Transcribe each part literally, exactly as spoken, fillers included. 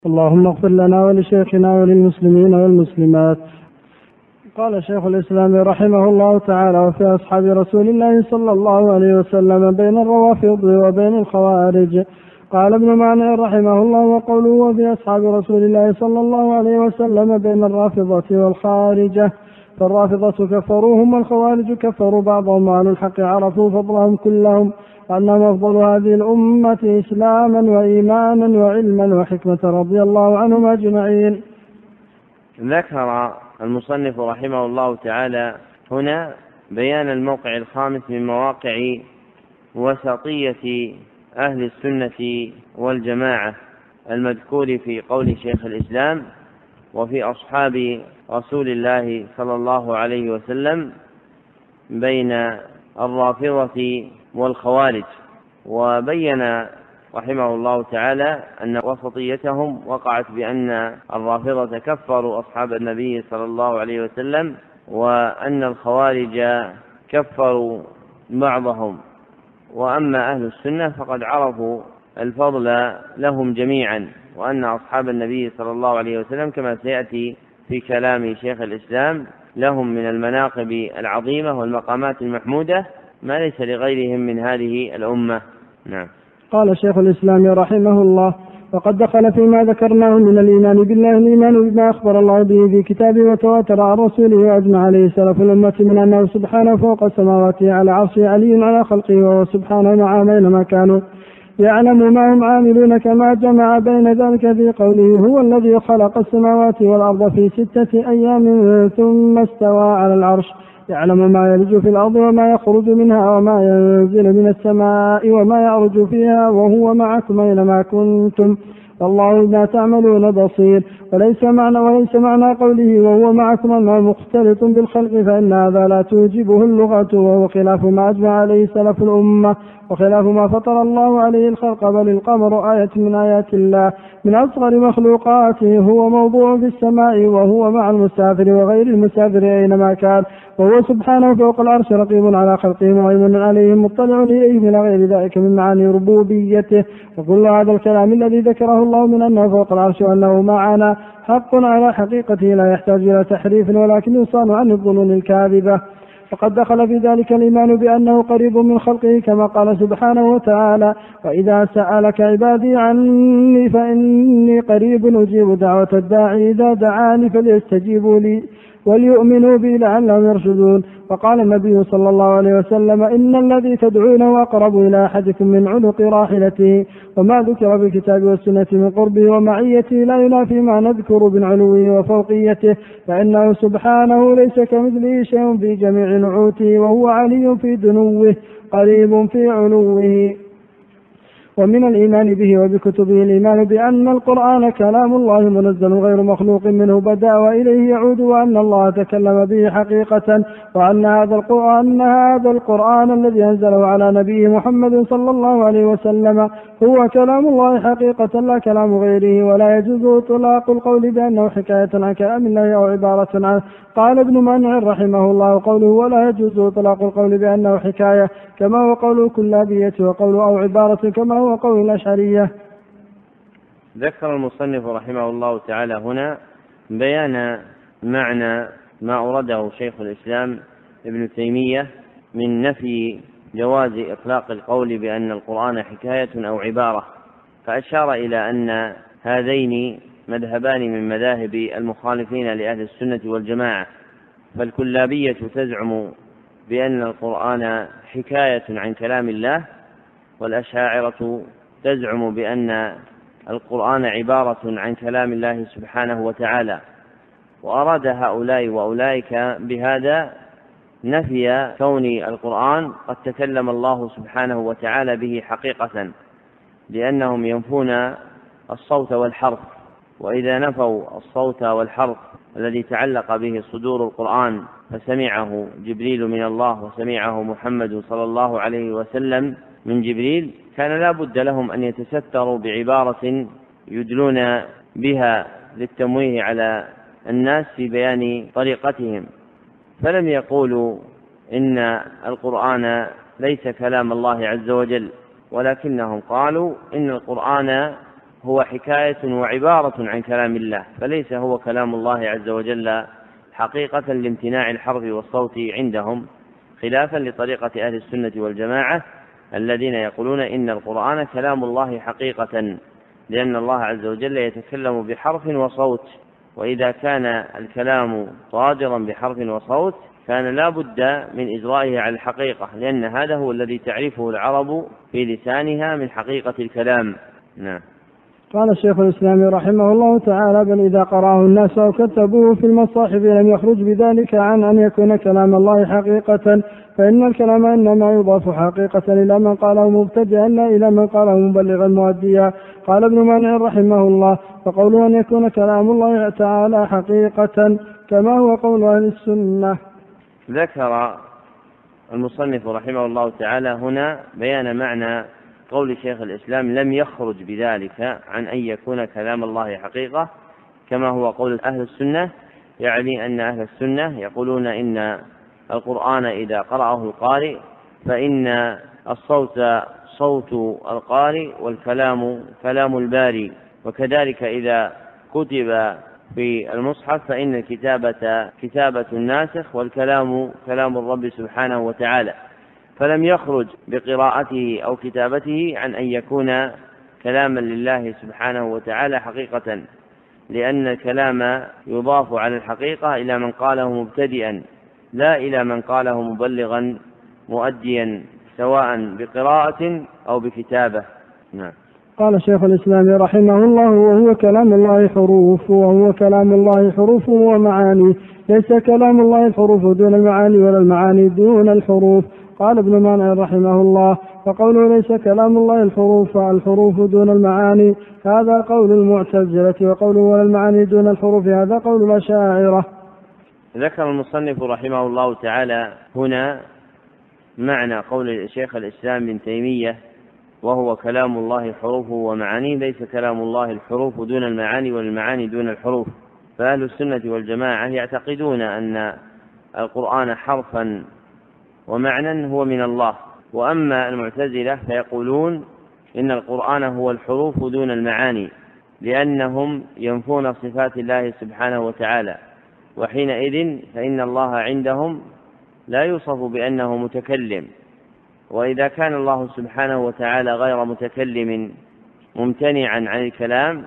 اللهم اغفر لنا ولشيخنا وللمسلمين والمسلمات. قال شيخ الإسلام رحمه الله تعالى: وفي أصحاب رسول الله صلى الله عليه وسلم بين الروافض وبين الخوارج. قال ابن معنى رحمه الله: وقوله وفي أصحاب رسول الله صلى الله عليه وسلم بين الرافضة والخارجة، فالرافضة كفروهم والخوارج كفروا بعضهم، وأهل الحق عرفوا فضلهم كلهم، وأنهم أفضل هذه الأمة إسلاما وإيمانا وعلما وحكمة رضي الله عنهم أجمعين. ذكر المصنف رحمه الله تعالى هنا بيان الموقع الخامس من مواقع وسطية أهل السنة والجماعة المذكور في قول شيخ الإسلام: وفي أصحاب رسول الله صلى الله عليه وسلم بين الرافضة والخوارج. وبين رحمه الله تعالى أن وسطيتهم وقعت بأن الرافضة كفروا أصحاب النبي صلى الله عليه وسلم، وأن الخوارج كفروا بعضهم. وأما أهل السنة فقد عرفوا الفضل لهم جميعا، وأن أصحاب النبي صلى الله عليه وسلم كما سيأتي في كلام شيخ الإسلام لهم من المناقب العظيمة والمقامات المحمودة ما ليس لغيرهم من هذه الأمة. نعم. قال شيخ الإسلام رحمه الله: وقد دخل فيما ذكرناه من الإيمان بالله الإيمان بما أخبر الله به في كتابه وتواتر عن رسوله وأجمع عليه سلف الأمة من أنه سبحانه فوق سماواته على عرشه علي على خلقه، وهو سبحانه معهم أينما كانوا يعلم ما هم عاملون، كما جمع بين ذلك في قوله: هو الذي خلق السماوات والأرض في ستة أيام ثم استوى على العرش، يعلم ما يلج في الأرض وما يخرج منها وما ينزل من السماء وما يعرج فيها، وهو معكم أينما كنتم، والله بما تعملون بصير. وليس معنى وليس معنى قوله وهو معكم أنه مختلط بالخلق، فإن هذا لا توجبه اللغة، وهو خلاف ما أجمع عليه سلف الأمة، وخلاف ما فطر الله عليه الخلق، بل القمر آية من آيات الله من أصغر مخلوقاته، هو موضوع في السماء، وهو مع المسافر وغير المسافر أينما كان، وهو سبحانه فوق العرش رقيب على خلقه مهيمن عليهم مطلع إليهم إلى غير ذلك من معاني ربوبيته. وكل هذا الكلام الذي ذكره الله من أنه فوق العرش وأنه معنا حق على حقيقته، لا يحتاج إلى تحريف، ولكن يصان عن الظنون الكاذبة. فقد دخل في ذلك الإيمان بأنه قريب من خلقه، كما قال سبحانه وتعالى: وإذا سألك عبادي عني فإني قريب أجيب دعوة الداعي إذا دعاني فليستجيبوا لي وليؤمنوا بي لعلهم يرشدون. وقال النبي صلى الله عليه وسلم: إن الذي تدعونه أقرب إلى أحدكم من عنق راحلته. وما ذكر في الكتاب والسنة من قربه ومعيته لا ينافي ما نذكر من علوه وفوقيته، فإنه سبحانه ليس كمثله شيء في جميع نعوته، وهو علي في دنوه قريب في علوه. ومن الإيمان به وبكتبه الإيمان بأن القرآن كلام الله منزل غير مخلوق منه بدأ وإليه يعود، وأن الله تكلم به حقيقة، وأن هذا القرآن, هذا القرآن الذي أنزله على نبيه محمد صلى الله عليه وسلم هو كلام الله حقيقة لا كلام غيره، ولا يجوز إطلاق القول بأنه حكاية عن كلام الله أو عبارة عنه. قال ابن مانع رحمه الله: قوله ولا يجوز إطلاق القول بأنه حكاية كما هو قول الكلابية، وقوله أو عبارة كما هو قول الأشعرية. ذكر المصنف رحمه الله تعالى هنا بيان معنى ما أورده شيخ الإسلام ابن تيمية من نفي جواز إطلاق القول بأن القرآن حكاية أو عبارة، فأشار إلى أن هذين مذهبان من مذاهب المخالفين لأهل السنة والجماعة، فالكلابية تزعم بأن القرآن حكاية عن كلام الله، والأشاعرة تزعم بأن القرآن عبارة عن كلام الله سبحانه وتعالى. وأراد هؤلاء وأولئك بهذا نفي كون القرآن قد تكلم الله سبحانه وتعالى به حقيقة، لأنهم ينفون الصوت والحرف، وإذا نفوا الصوت والحرف الذي تعلق به صدور القرآن فسمعه جبريل من الله وسمعه محمد صلى الله عليه وسلم من جبريل، كان لا بد لهم أن يتستروا بعبارة يدلون بها للتمويه على الناس في بيان طريقتهم، فلم يقولوا إن القرآن ليس كلام الله عز وجل، ولكنهم قالوا إن القرآن هو حكاية وعبارة عن كلام الله، فليس هو كلام الله عز وجل حقيقة لامتناع الحرف والصوت عندهم، خلافا لطريقة أهل السنة والجماعة الذين يقولون إن القرآن كلام الله حقيقة، لأن الله عز وجل يتكلم بحرف وصوت، وإذا كان الكلام صادرا بحرف وصوت كان لا بد من إجرائه على الحقيقة، لأن هذا هو الذي تعرفه العرب في لسانها من حقيقة الكلام. نعم. قال الشيخ الإسلام رحمه الله تعالى: بل إذا قرأه الناس أو كتبوه في المصاحف لم يخرج بذلك عن أن يكون كلام الله حقيقة، فإن الكلام إنما يضاف حقيقة إلى من قاله مبتدئا لا إلى من قاله مبلغا مؤديا. قال ابن مانع رحمه الله: فقوله أن يكون كلام الله تعالى حقيقة كما هو قول أهل السنة. ذكر المصنف رحمه الله تعالى هنا بيان معنى قول شيخ الإسلام لم يخرج بذلك عن أن يكون كلام الله حقيقة كما هو قول أهل السنة، يعني أن أهل السنة يقولون إن القرآن إذا قرأه القارئ فإن الصوت صوت القارئ والكلام كلام الباري، وكذلك إذا كتب في المصحف فإن الكتابة كتابة الناسخ والكلام كلام الرب سبحانه وتعالى، فلم يخرج بقراءته أو كتابته عن أن يكون كلاما لله سبحانه وتعالى حقيقة، لأن الكلام يضاف على الحقيقة إلى من قاله مبتدئا لا إلى من قاله مبلغا مؤديا سواء بقراءة أو بكتابة. نعم. قال شيخ الإسلام رحمه الله: وهو كلام الله حروف وهو كلام الله حروف ومعاني، ليس كلام الله الحروف دون المعاني ولا المعاني دون الحروف. قال ابن مانع رحمه الله: فقوله ليس كلام الله الحروف الحروف دون المعاني هذا قول المعتزلة، وقوله ولا المعاني دون الحروف هذا قول الأشاعرة. ذكر المصنف رحمه الله تعالى هنا معنى قول شيخ الإسلام ابن تيمية: وهو كلام الله حروف ومعاني، ليس كلام الله الحروف دون المعاني والمعاني دون الحروف. فأهل السنة والجماعة يعتقدون أن القرآن حرفا ومعنى هو من الله، وأما المعتزلة فيقولون إن القرآن هو الحروف دون المعاني، لأنهم ينفون صفات الله سبحانه وتعالى، وحينئذ فإن الله عندهم لا يوصف بأنه متكلم، وإذا كان الله سبحانه وتعالى غير متكلم ممتنعا عن الكلام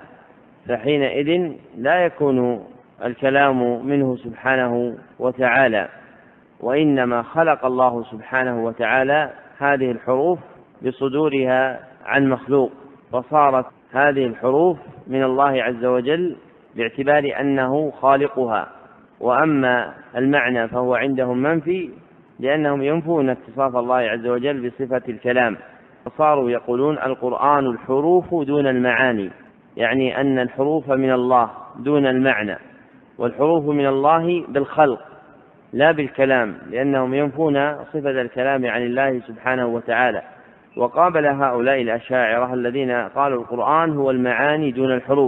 فحينئذ لا يكون الكلام منه سبحانه وتعالى، وإنما خلق الله سبحانه وتعالى هذه الحروف بصدورها عن مخلوق، فصارت هذه الحروف من الله عز وجل باعتبار أنه خالقها. وأما المعنى فهو عندهم منفي، لأنهم ينفون اتصاف الله عز وجل بصفة الكلام، فصاروا يقولون القرآن الحروف دون المعاني، يعني أن الحروف من الله دون المعنى، والحروف من الله بالخلق لا بالكلام، لأنهم ينفون صفة الكلام عن الله سبحانه وتعالى. وقابل هؤلاء الأشاعرة الذين قالوا القرآن هو المعاني دون الحروف،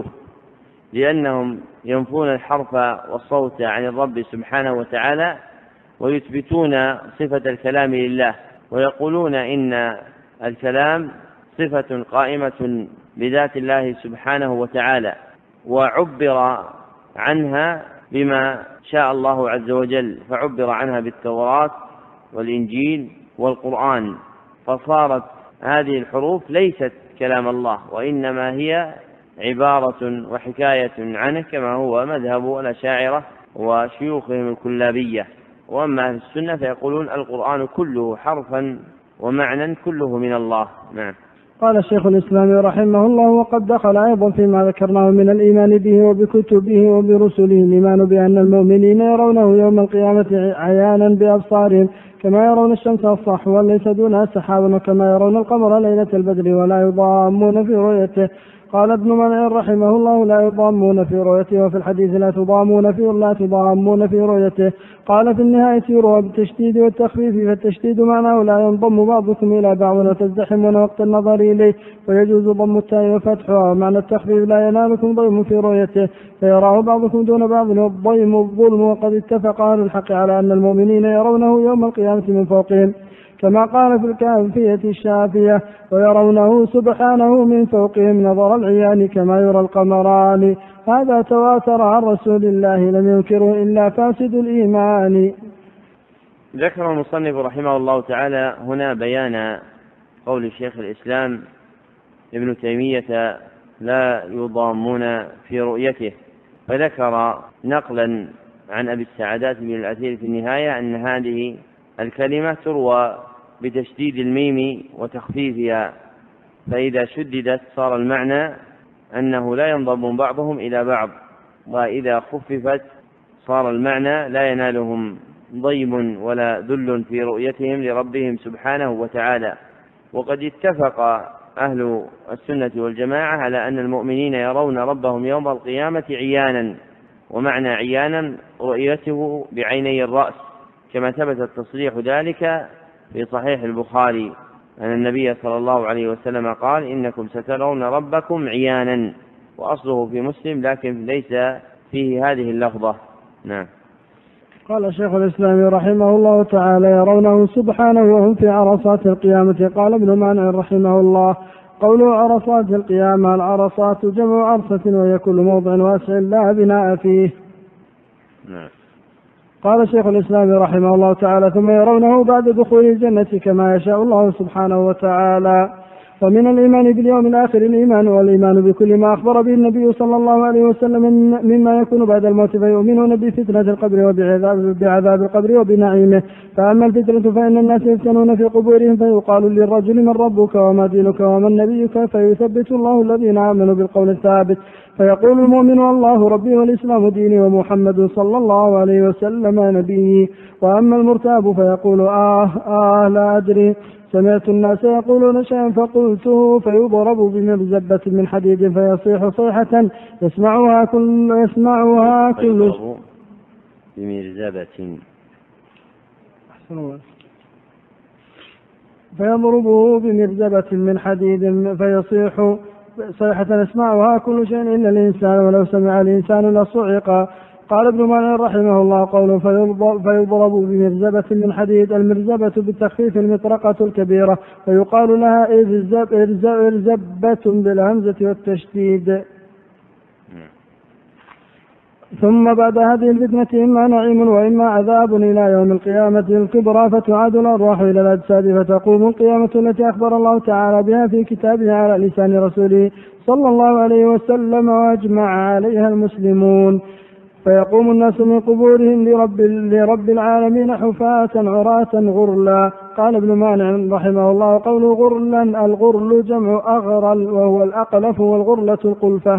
لأنهم ينفون الحرف والصوت عن الرب سبحانه وتعالى ويثبتون صفة الكلام لله، ويقولون إن الكلام صفة قائمة بذات الله سبحانه وتعالى، وعبر عنها بما شاء الله عز وجل، فعبر عنها بالتوراة والإنجيل والقرآن، فصارت هذه الحروف ليست كلام الله، وإنما هي عبارة وحكاية عنه، كما هو مذهب الأشاعرة وشيوخهم الكلابية. وأما أهل السنة فيقولون القرآن كله حرفا ومعنى كله من الله. نعم. قال الشيخ الإسلام رحمه الله: وقد دخل أيضا فيما ذكرناه من الإيمان به وبكتبه وبرسله الإيمان بأن المؤمنين يرونه يوم القيامة عيانا بأبصارهم كما يرون الشمس الصحوا ليس دونها سحاب، وكما يرون القمر ليلة البدر ولا يضامون في رؤيته. قال ابن منع رحمه الله: لا يضامون في رؤيته، وفي الحديث لا تضامون في لا تضامون في رؤيته. قال في النهاية: يروى بالتشديد والتخفيف، فالتشديد معناه لا ينضم بعضكم إلى بعض وتزدحمون وقت النظر إليه، ويجوز ضم التاء وفتحها، ومعنى التخفيف لا ينالكم ضيم في رؤيته فيراه بعضكم دون بعض، والضيم الظلم. وقد اتفق أهل الحق على أن المؤمنين يرونه يوم القيامة من فوقهم، كما قال في الكافية الشافية: ويرونه سبحانه من فوقهم نظر العيان كما يرى القمران. هذا تواتر عن رسول الله لم ينكره إلا فاسد الإيمان. ذكر المصنف رحمه الله تعالى هنا بيان قول شيخ الإسلام ابن تيمية لا يضامون في رؤيته، فذكر نقلا عن أبي السعدات بن الأثير في النهاية أن هذه الكلمة تروى بتشديد الميم وتخفيفها، فإذا شددت صار المعنى أنه لا ينضم بعضهم إلى بعض، وإذا خففت صار المعنى لا ينالهم ضيم ولا ذل في رؤيتهم لربهم سبحانه وتعالى. وقد اتفق أهل السنة والجماعة على أن المؤمنين يرون ربهم يوم القيامة عيانا، ومعنى عيانا رؤيته بعيني الرأس، كما ثبت التصريح ذلك في صحيح البخاري أن النبي صلى الله عليه وسلم قال: إنكم سترون ربكم عيانا، وأصله في مسلم لكن ليس فيه هذه اللفظة. نعم. قال شيخ الإسلام رحمه الله تعالى: يرونه سبحانه وهم في عرصات القيامة. قال ابن مانع رحمه الله: قوله عرصات القيامة، العرصات جمع عرصة وهي كل موضع واسع لا بناء فيه. نعم. قال شيخ الإسلام رحمه الله تعالى: ثم يرونه بعد دخول الجنة كما يشاء الله سبحانه وتعالى. ومن الإيمان باليوم الآخر الإيمان والإيمان بكل ما أخبر به النبي صلى الله عليه وسلم مما يكون بعد الموت، فيؤمنون بفتنة القبر وبعذاب القبر وبنعيمه. فأما الفتنة فإن الناس يفتنون في قبورهم، فيقال للرجل: من ربك وما دينك ومن نبيك؟ فيثبت الله الذين آمنوا بالقول الثابت، فيقول المؤمن: الله ربي والإسلام ديني ومحمد صلى الله عليه وسلم نبيي. وأما المرتاب فيقول: آه آه لا أدري، سمعت الناس يقولون شيئا فقلته، فيضرب بمرزبة من حديد فيصيح صيحة يسمعها كل يسمعها كل بمرزبة فيضربه بمرزبة من حديد فيصيح صيحة يسمعها كل شيء إلا الإنسان، ولو سمع الإنسان لصعق. قال ابن مانع رحمه الله: قوله فيضرب بمرزبة من حديد، المرزبة بالتخفيف المطرقة الكبيرة، ويقال لها إرزب إرزب إرزبة بالهمزة والتشديد. ثم بعد هذه الفتنة إما نعيم وإما عذاب إلى يوم القيامة الكبرى، فتعاد الأرواح إلى الأجساد، فتقوم القيامة التي أخبر الله تعالى بها في كتابه على لسان رسوله صلى الله عليه وسلم وأجمع عليها المسلمون. فيقوم الناس من قبورهم لرب, لرب العالمين حفاة عراة غرلا. قال ابن مانع رحمه الله: قوله غرلا، الغرل جمع أغرل وهو الأقلف، والغرلة القلفة.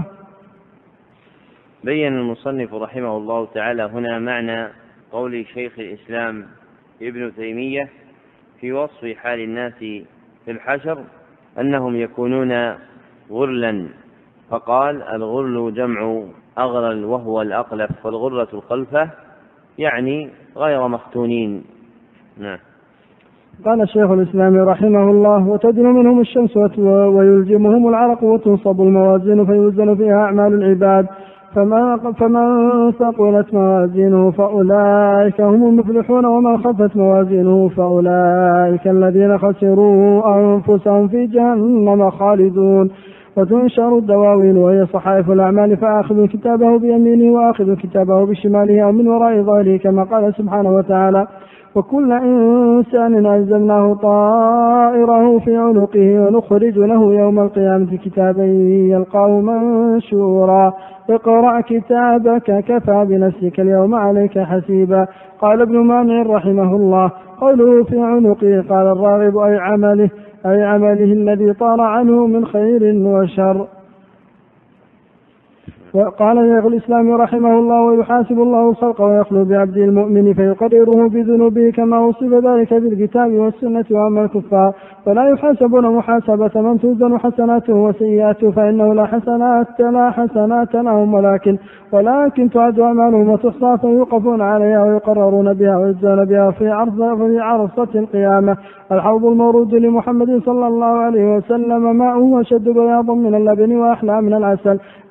بين المصنف رحمه الله تعالى هنا معنى قول شيخ الإسلام ابن تيمية في وصف حال الناس في الحشر أنهم يكونون غرلا، فقال: الغرل جمع أغرل وهو الأقلف، والغرة القلفة يعني غير مختونين. نعم. قال شيخ الإسلام رحمه الله: وتدنو منهم الشمس ويلجمهم العرق وتنصب الموازين فيوزن فيها أعمال العباد، فمن ثقلت موازينه فأولئك هم المفلحون، ومن خفت موازينه فأولئك الذين خسروا أنفسهم في جهنم خالدون. وتنشر الدواوين وهي صحائف الأعمال، فآخذ كتابه بيمينه وآخذ كتابه بشماله أو من وراء ظهره، كما قال سبحانه وتعالى: وكل إنسان ألزمناه طائره في عنقه ونخرج له يوم القيامة كتابا يلقاه منشورا اقرأ كتابك كفى بنفسك اليوم عليك حسيبا. قال ابن مانع رحمه الله: قوله في عنقه قال الراغب أي عمله أي عمله الذي طار عنه من خير وشر. وقال شيخ الإسلام رحمه الله: ويحاسب الله الخلق ويخلو بعبده المؤمن فيقرره بذنوبه كما وصف ذلك بالكتاب والسنة. وأما الكفار فلا يحاسبون محاسبة من توزن حسناته وسيئاته، فإنه لا حسنات لا حسنات لهم ولكن ولكن تعد أعمالهم وتحصى فيوقفون عليها ويقررون بها ويجزون بها في عرصة عرصة القيامة. الحوض المورود لمحمد صلى الله عليه وسلم ماؤه أشد بياضا من اللبن وأحلى من العسل، آنية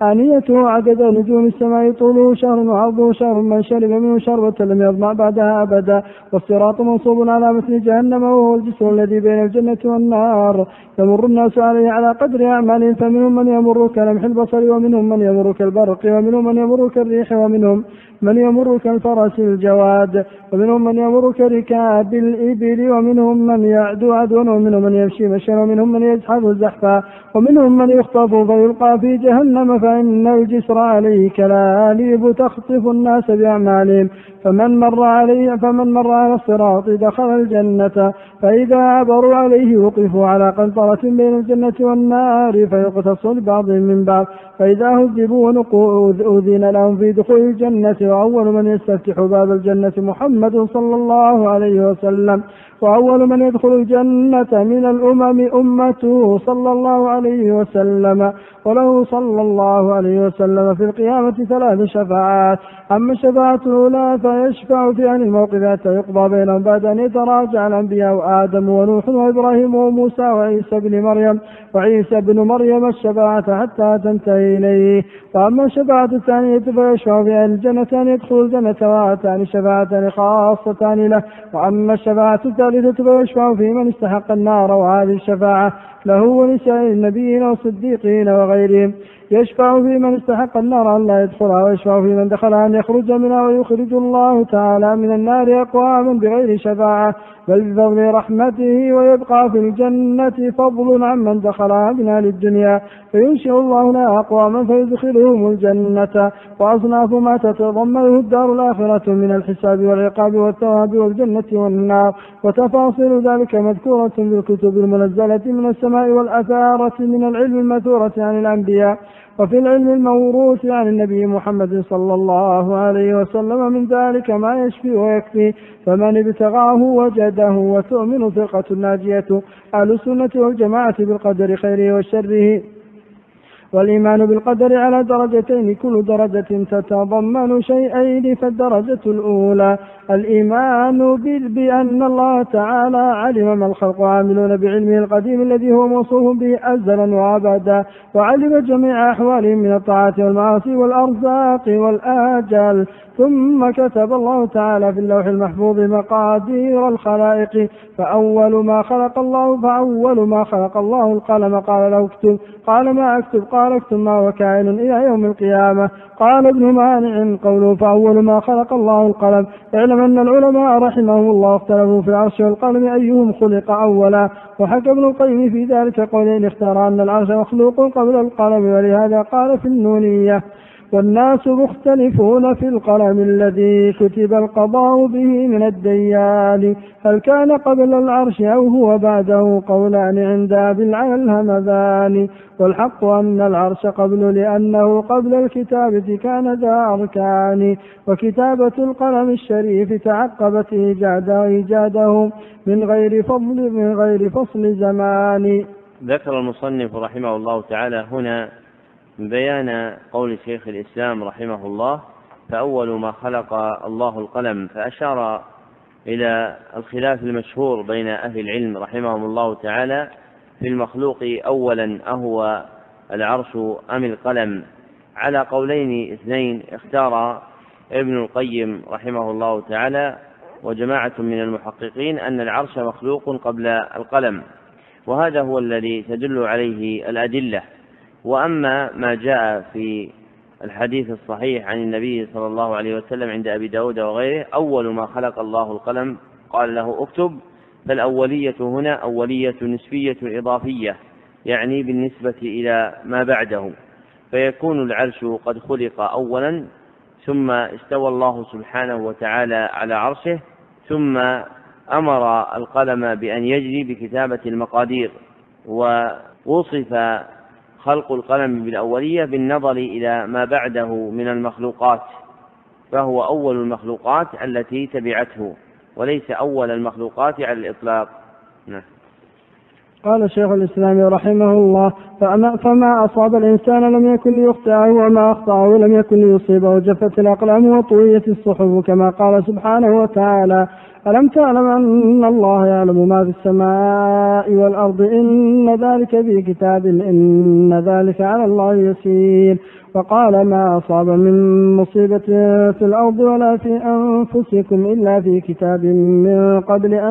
جنته عدد نجوم السماء طوله شهر وعرضه شهر، من شرب منه شربة لم يظمأ بعدها أبدا. والصراط منصوب على مثل جهنم وهو الجسر الذي بين الجنة والنار، يمر الناس عليه على قدر أعمالهم، فمنهم من يمر كلمح البصر، ومنهم من يمر كالبرق، ومنهم من يمر كالريح، ومنهم من يمر كالفرس الجواد، ومنهم من يمر كركاب الإبل، ومنهم من يعدو عدوا، ومنهم من يمشي مشيا، ومنهم من يزحف زحفا، ومنهم من يخطف فيلقى في جهنم، فإن الجسر عليه كلاليب تخطف الناس بأعمالهم، فمن مر عليه فمن مر على الصراط دخل الجنة، فإذا عبروا عليه وقفوا على قنطرة بين الجنة والنار فيقتص لبعضهم من بعض، فإذا هذبوا ونقوا أذن لهم في دخول الجنة. وأول من يستفتح باب الجنة محمد صلى الله عليه وسلم، وأول من يدخل الجنة من الأمم أمته صلى الله عليه وسلم، وله صلى الله عليه وسلم في القيامة ثلاث شفاعات. أما الشفاعة الأولى فيشفع في أهل الموقف حتى يقضى بينهم بعد أن يتراجع الأنبياء آدم ونوح وإبراهيم وموسى وعيسى بن مريم وعيسى بن مريم الشفاعة حتى تنتهي إليه. وأما الشفاعة الثانية فيشفع في أهل الجنة أن يدخلوا الجنة وآتان شفاعتان خاصتان له. وأما الشفاعة الثالثة فيشفع في من استحق النار، وهذه الشفاعة له ولسائر النبيين والصديقين وغيرهم. يشفع في من استحق النار أن لا يدخلها، ويشفع في من دخلها أن يخرج منها، ويخرج الله تعالى من النار أقواما بغير شفاعة بل بفضل رحمته، ويبقى في الجنة فضل عمن دخلها من أهل الدنيا، فينشئ الله لها أقواما فيدخلهم الجنة. وأصناف ما تتضمنه الدار الآخرة من الحساب والعقاب والثواب والجنة والنار، وتفاصيل ذلك مذكورة في الكتب المنزلة من السماء والأثارة من العلم المثورة عن الأنبياء، وفي العلم الموروث عن النبي محمد صلى الله عليه وسلم من ذلك ما يشفي ويكفي، فمن ابتغاه وجده. وتؤمن فرقة الناجية أهل السنة والجماعة بالقدر خيره وشره. والإيمان بالقدر على درجتين، كل درجة تتضمن شيئين. فالدرجة الأولى الإيمان بأن الله تعالى علم ما الخلق عاملون بعلمه القديم الذي هو موصوف به أزلا وأبدا، وعلم جميع أحوالهم من الطاعات والمعاصي والأرزاق والآجال. ثم كتب الله تعالى في اللوح المحفوظ مقادير الخلائق، فأول ما خلق الله فأول ما خلق الله القلم، قال له اكتب، قال ما أكتب، قال اكتب ما هو كائن إلى يوم القيامة. قال ابن مانع قوله فأول ما خلق الله القلم، اعلم أن العلماء رحمهم الله اختلفوا في العرش والقلم أيهم خلق أولا، وحكى ابن القيم في ذلك قولين اختار أن العرش مخلوق قبل القلم، ولهذا قال في النونية والناس مختلفون في القلم الذي كتب القضاء به من الديان، هل كان قبل العرش أو هو بعده، قولان عند أبي العلى الهمذان. والحق أن العرش قبل لأنه قبل الكتابة كان ذا أركان، وكتابة القلم الشريف تعقبت إيجاده من غير فضل من غير فصل زمان. ذكر المصنف رحمه الله تعالى هنا بيان قول شيخ الإسلام رحمه الله فأول ما خلق الله القلم، فأشار إلى الخلاف المشهور بين أهل العلم رحمهم الله تعالى في المخلوق أولا أهو العرش أم القلم، على قولين اثنين اختار ابن القيم رحمه الله تعالى وجماعة من المحققين أن العرش مخلوق قبل القلم، وهذا هو الذي تدل عليه الأدلة. وأما ما جاء في الحديث الصحيح عن النبي صلى الله عليه وسلم عند أبي داود وغيره أول ما خلق الله القلم قال له اكتب، فالأولية هنا أولية نسبية إضافية، يعني بالنسبة إلى ما بعده، فيكون العرش قد خلق أولا ثم استوى الله سبحانه وتعالى على عرشه، ثم أمر القلم بأن يجري بكتابة المقادير، ووصف خلق القلم بالأولية بالنظر إلى ما بعده من المخلوقات، فهو أول المخلوقات التي تبعته وليس أول المخلوقات على الإطلاق. نعم. قال شيخ الإسلام رحمه الله فما, فما أصاب الإنسان لم يكن ليخطئه، وما أخطأه لم يكن ليصيبه، جفت الأقلام وطويت الصحف، كما قال سبحانه وتعالى ألم تعلم أن الله يعلم ما في السماء والأرض إن ذلك في كتاب إن ذلك على الله يسير. وقال ما أصاب من مصيبة في الأرض ولا في أنفسكم إلا في كتاب من قبل أن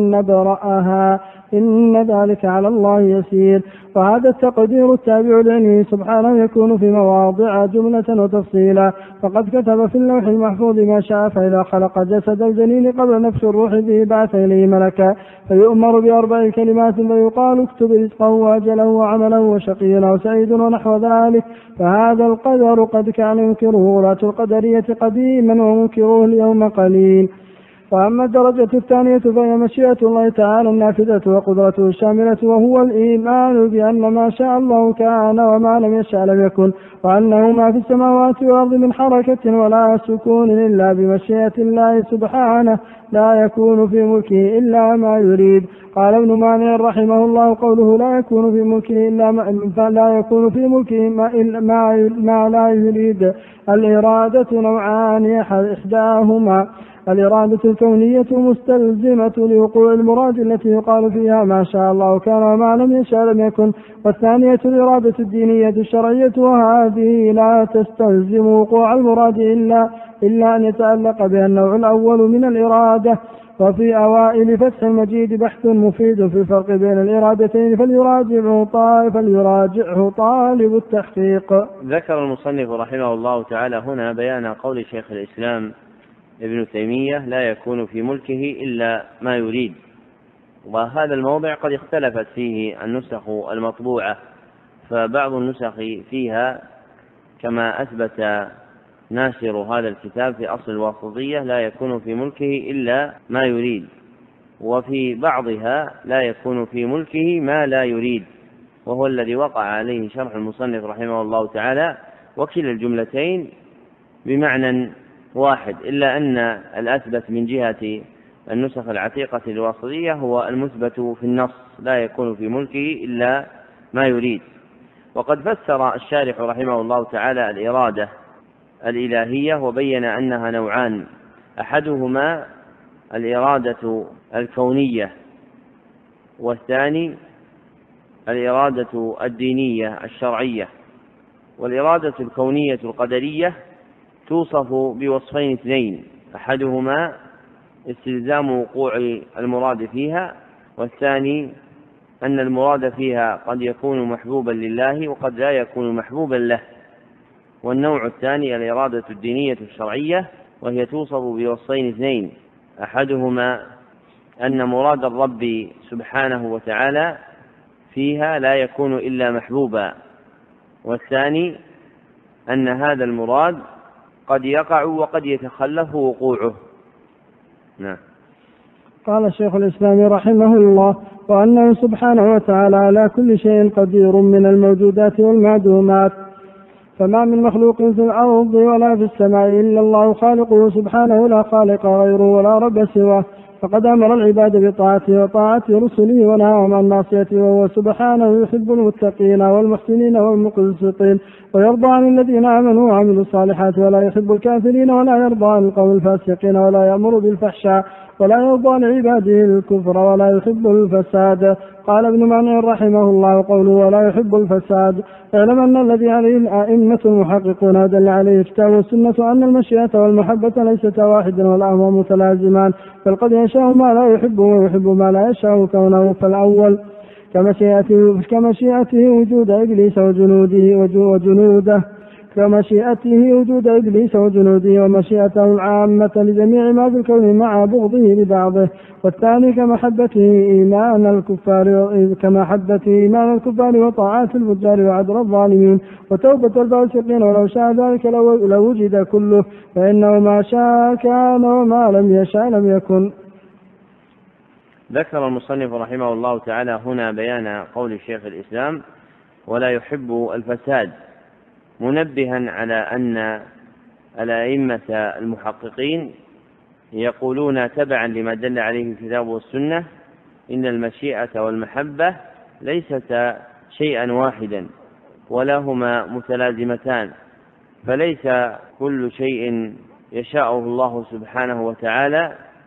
نبرأها إن ذلك على الله يسير. وهذا التقدير التابع لعلمه سبحانه يكون في مواضع جملة وتفصيلا، فقد كتب في اللوح المحفوظ ما شاء، فإذا خلق جسد الجنين قبل نفخ الروح به بعث إليه ملكا فيؤمر بأربع كلمات فيقال اكتب رزقه وأجله وعمله وشقي أو سعيد ونحو ذلك. فهذا القدر قد كان ينكره ولاة القدرية قديما ومنكروه اليوم قليل. وأما الدرجة الثانية فهي مشيئة الله تعالى النافذة وقدرته الشاملة، وهو الإيمان بأن ما شاء الله كان وما لم يشاء لم يكن، وأنه ما في السماوات والأرض من حركة ولا سكون إلا بمشيئة الله سبحانه، لا يكون في ملكه إلا ما يريد. قال ابن مانع رحمه الله قوله لا يكون في ملكه إلا ما لا يكون في ملكه ما, ما, ما لا يريد. الإرادة نوعان، إحداهما الإرادة الكونية مستلزمة لوقوع المراد التي يقال فيها ما شاء الله كان وما لم يشاء لم يكن، والثانية الإرادة الدينية الشرعية، وهذه لا تستلزم وقوع المراد إلا, إلا أن يتعلق بها النوع الأول من الإرادة. وفي أوائل فتح المجيد بحث مفيد في الفرق بين الإرادتين فليراجعه طالب, فليراجعه طالب التحقيق. ذكر المصنف رحمه الله تعالى هنا بيان قول شيخ الإسلام ابن تيمية لا يكون في ملكه إلا ما يريد. وهذا الموضع قد اختلفت فيه النسخ المطبوعة، فبعض النسخ فيها كما أثبت ناشر هذا الكتاب في أصل الواسطية لا يكون في ملكه إلا ما يريد، وفي بعضها لا يكون في ملكه ما لا يريد، وهو الذي وقع عليه شرح المصنف رحمه الله تعالى. وكلا الجملتين بمعنى واحد، إلا أن الأثبت من جهة النسخ العتيقة الواسطية هو المثبت في النص لا يكون في ملكه إلا ما يريد. وقد فسر الشارح رحمه الله تعالى الإرادة الإلهية وبين أنها نوعان، أحدهما الإرادة الكونية، والثاني الإرادة الدينية الشرعية. والإرادة الكونية القدرية توصف بوصفين اثنين، أحدهما استلزام وقوع المراد فيها، والثاني أن المراد فيها قد يكون محبوبا لله وقد لا يكون محبوبا له. والنوع الثاني الإرادة الدينية الشرعية، وهي توصف بوصفين اثنين، أحدهما أن مراد الرب سبحانه وتعالى فيها لا يكون إلا محبوبا، والثاني أن هذا المراد قد يقع وقد يتخلف وقوعه. نعم. قال شيخ الإسلام رحمه الله وأنه سبحانه وتعالى على كل شيء قدير من الموجودات والمعدومات، فما من مخلوق في الأرض ولا في السماء إلا الله خالقه سبحانه لا خالق غيره ولا رب سواه. فقد أمر العباد بطاعته وطاعة رسله ونهاهم عن معصيته، وهو سبحانه يحب المتقين والمحسنين والمقسطين، ويرضى عن الذين آمنوا وعملوا الصالحات، ولا يحب الكافرين ولا يرضى عن القوم الفاسقين، ولا يأمر بالفحشاء ولا يرضى لعباده الكفر ولا يحب الفساد. قال ابن مانع رحمه الله قوله ولا يحب الفساد، اعلم أن الذي عليه الأئمة المحققون دل عليه الكتاب والسنة أن المشيئة والمحبة ليستا واحدا ولا هما متلازمان، بل قد يشاء ما لا يحب ويحب ما لا يشاء كونه. فالأول كمشيئته, كمشيئته وجود إبليس وجنوده وجنوده كمشيئته وجود إبليس وجنوده ومشيئته العامة لجميع ما في الكون مع بغضه لبعضه. والثاني كمحبته إيمان الكفار كمحبته إيمان الكفار وطاعات الفجار وعدل الظالمين وتوبة الفاسقين، ولو شاء ذلك لوجد كله، فإنه ما شاء كان وما لم يشاء لم يكن. ذكر المصنف رحمه الله تعالى هنا بيان قول الشيخ الإسلام ولا يحب الفساد، منبها على أن الأئمة المحققين يقولون تبعا لما دل عليه الكتاب والسنة إن المشيئة والمحبة ليستا شيئا واحدا ولهما متلازمتان، فليس كل شيء يشاءه الله سبحانه وتعالى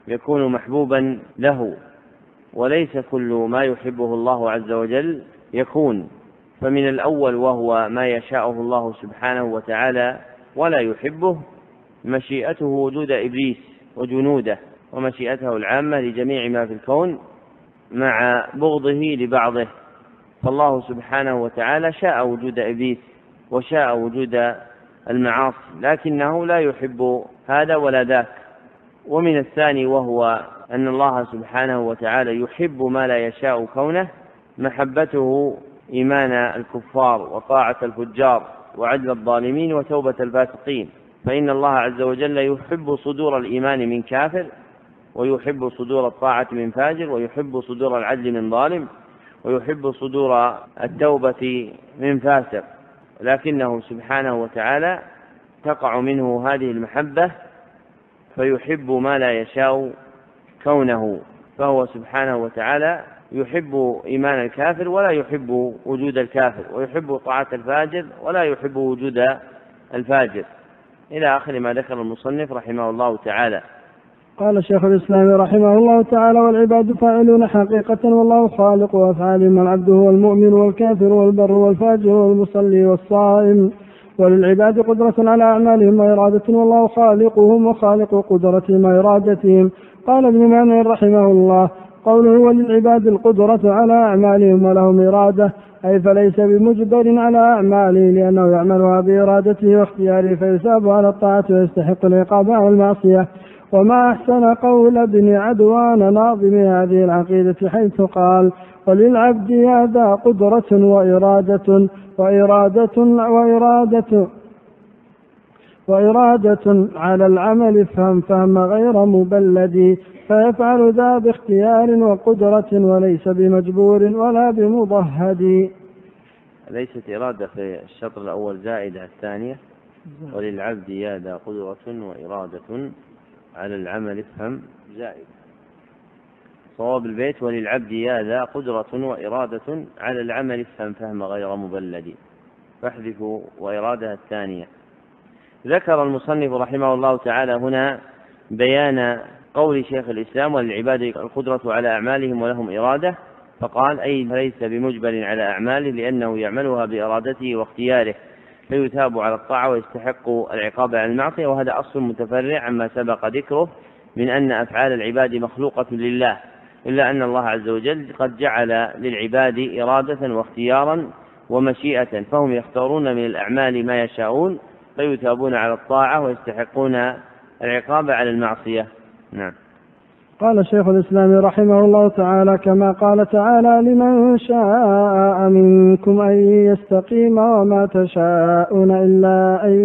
يكون محبوبا له، وليس كل ما يحبه الله عز وجل يكون. فمن الأول وهو ما يشاءه الله سبحانه وتعالى ولا يحبه مشيئته وجود إبليس وجنوده، ومشيئته العامة لجميع ما في الكون مع بغضه لبعضه. فالله سبحانه وتعالى شاء وجود إبليس وشاء وجود المعاصي، لكنه لا يحب هذا ولا ذاك. ومن الثاني وهو أن الله سبحانه وتعالى يحب ما لا يشاء كونه محبته إيمان الكفار وطاعة الفجار وعدل الظالمين وتوبة الفاسقين، فإن الله عز وجل يحب صدور الإيمان من كافر، ويحب صدور الطاعة من فاجر، ويحب صدور العدل من ظالم، ويحب صدور التوبة من فاسق، لكنه سبحانه وتعالى تقع منه هذه المحبة فيحب ما لا يشاء كونه، فهو سبحانه وتعالى يحب إيمان الكافر ولا يحب وجود الكافر، ويحب طاعة الفاجر ولا يحب وجود الفاجر، إلى آخر ما ذكر المصنف رحمه الله تعالى. قال شيخ الإسلام رحمه الله تعالى: والعباد فاعلون حقيقة، والله خالق أفعالهم، والعبد هو المؤمن والكافر والبر والفاجر والمصلي والصائم، وللعباد قدرة على أعمالهم وإرادة، والله خالقهم وخالق قدرتهم وإرادتهم. قال ابن مانع رحمه الله: قوله وللعباد القدرة على أعمالهم ولهم إرادة، أي فليس بمجبر على أعماله لأنه يعملها بإرادته واختياره، فيثاب على الطاعة ويستحق العقاب على المعصية. وما أحسن قول ابن عدوان ناظم هذه العقيدة حيث قال: وللعبد هذا قدرة وإرادة وإرادة وإرادة وإرادة على العمل فهم فهم غير مبلد، فيفعل ذا باختيار وقدرة وليس بمجبور ولا بمضهد. ليست إرادة في الشطر الأول زائدة الثانية، وللعبد هذا قدرة وإرادة على العمل افهم زائد. صواب البيت: وللعبد هذا قدرة وإرادة على العمل افهم فهم غير مبلد، فاحذفوا وإرادة الثانية. ذكر المصنف رحمه الله تعالى هنا بيان قول شيخ الإسلام: وللعباد القدرة على أعمالهم ولهم إرادة، فقال: أي ليس بمجبر على أعماله لأنه يعملها بإرادته واختياره، فيثاب على الطاعة ويستحق العقاب على المعصية. وهذا أصل متفرع عما سبق ذكره من أن أفعال العباد مخلوقة لله، إلا أن الله عز وجل قد جعل للعباد إرادة واختيارا ومشيئة، فهم يختارون من الأعمال ما يشاءون فيثابون على الطاعة ويستحقون العقاب على المعصية. نعم. قال شيخ الإسلام رحمه الله تعالى: كما قال تعالى: لمن شاء منكم أن يستقيم وما تشاءون إلا أن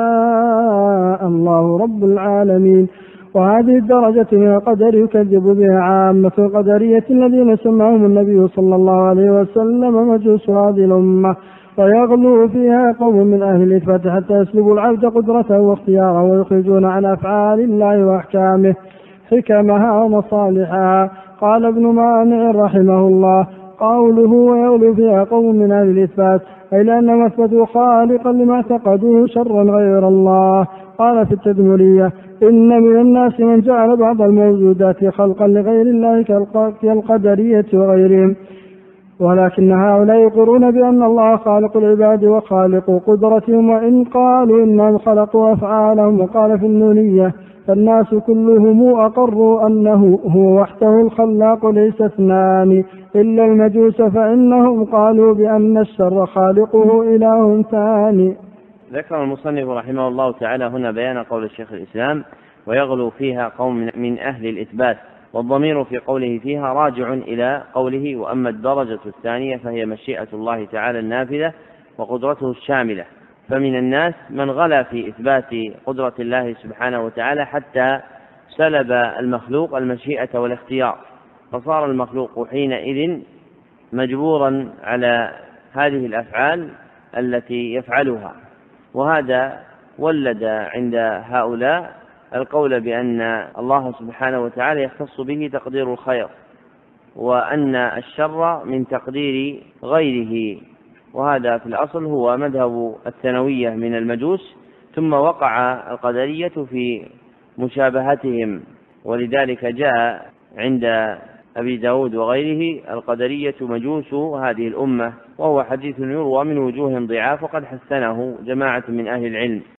يشاء الله رب العالمين. وهذه الدرجة من القدر يكذب بها عامة القدرية الذين سماهم النبي صلى الله عليه وسلم مجوس هذه الأمة، ويغلو فيها قوم من أهل الفتح حتى يسلبوا العبد قدرته واختياره، ويخرجون عن أفعال الله وأحكامه حكمها ومصالحها. قال ابن مانع رحمه الله: قوله ويغلو فيها قوم من أهل الإثبات، أي لأنهم أثبتوا خالقا لما اعتقدوه شرا غير الله. قال في التدمرية: إن من الناس من جعل بعض الموجودات خلقا لغير الله كالقدرية وغيرهم، ولكن هؤلاء يقرون بأن الله خالق العباد وخالق قدرتهم، وإن قالوا إنهم خلقوا أفعالهم. وقال في النونية: فالناس كلهم أقروا أنه هو وحده الخلاق ليس اثنان إلا المجوس، فإنهم قالوا بأن الشر خالقه إله ثاني. ذكر المصنف رحمه الله تعالى هنا بيان قول الشيخ الإسلام: ويغلو فيها قوم من أهل الإثبات، والضمير في قوله فيها راجع إلى قوله: وأما الدرجة الثانية فهي مشيئة الله تعالى النافذة وقدرته الشاملة. فمن الناس من غلا في إثبات قدرة الله سبحانه وتعالى حتى سلب المخلوق المشيئة والاختيار، فصار المخلوق حينئذ مجبورا على هذه الأفعال التي يفعلها. وهذا ولد عند هؤلاء القول بأن الله سبحانه وتعالى يختص به تقدير الخير، وأن الشر من تقدير غيره. وهذا في الأصل هو مذهب الثانوية من المجوس، ثم وقع القدرية في مشابهتهم ولذلك جاء عند أبي داود وغيره القدرية مجوس هذه الأمة، وهو حديث يروى من وجوه ضعاف، وقد حسنه جماعة من أهل العلم.